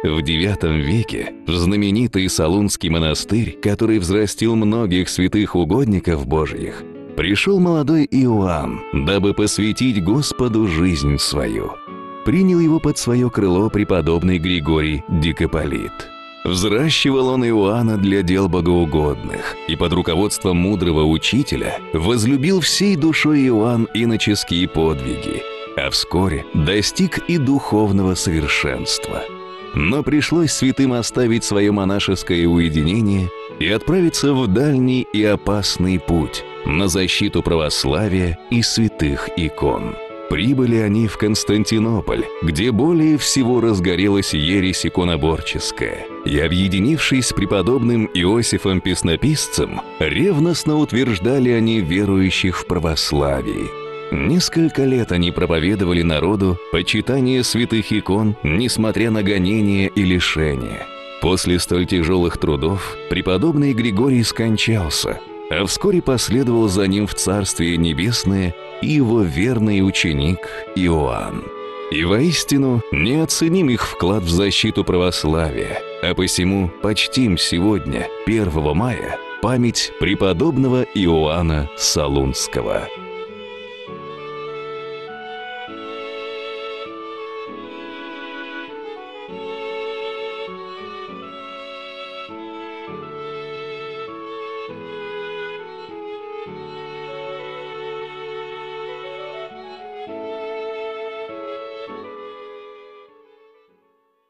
В IX веке в знаменитый Солунский монастырь, который взрастил многих святых угодников Божьих, пришел молодой Иоанн, дабы посвятить Господу жизнь свою. Принял его под свое крыло преподобный Григорий Дикополит. Взращивал он Иоанна для дел богоугодных, и под руководством мудрого учителя возлюбил всей душой Иоанн иноческие подвиги, а вскоре достиг и духовного совершенства. Но пришлось святым оставить свое монашеское уединение и отправиться в дальний и опасный путь на защиту православия и святых икон. Прибыли они в Константинополь, где более всего разгорелась ересь иконоборческая, и, объединившись с преподобным Иосифом Песнописцем, ревностно утверждали они верующих в православии. Несколько лет они проповедовали народу почитание святых икон, несмотря на гонения и лишения. После столь тяжелых трудов преподобный Григорий скончался, а вскоре последовал за ним в Царствие Небесное и его верный ученик Иоанн. И воистину неоценим их вклад в защиту православия, а посему почтим сегодня, 1 мая, память преподобного Иоанна Солунского.